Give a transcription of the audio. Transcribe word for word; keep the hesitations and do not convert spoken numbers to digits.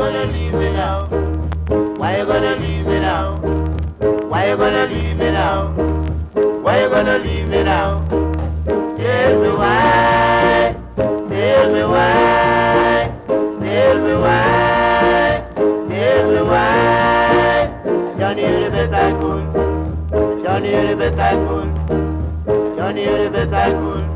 gonna leave me now? Why you gonna leave me now? Why you gonna leave me now? Why you gonna leave me now? Tell me why. Tell me why. Tell me why. Tell me why. Johnny, you're the best I could. Johnny, you're the best I could. Johnny, you're the best I could.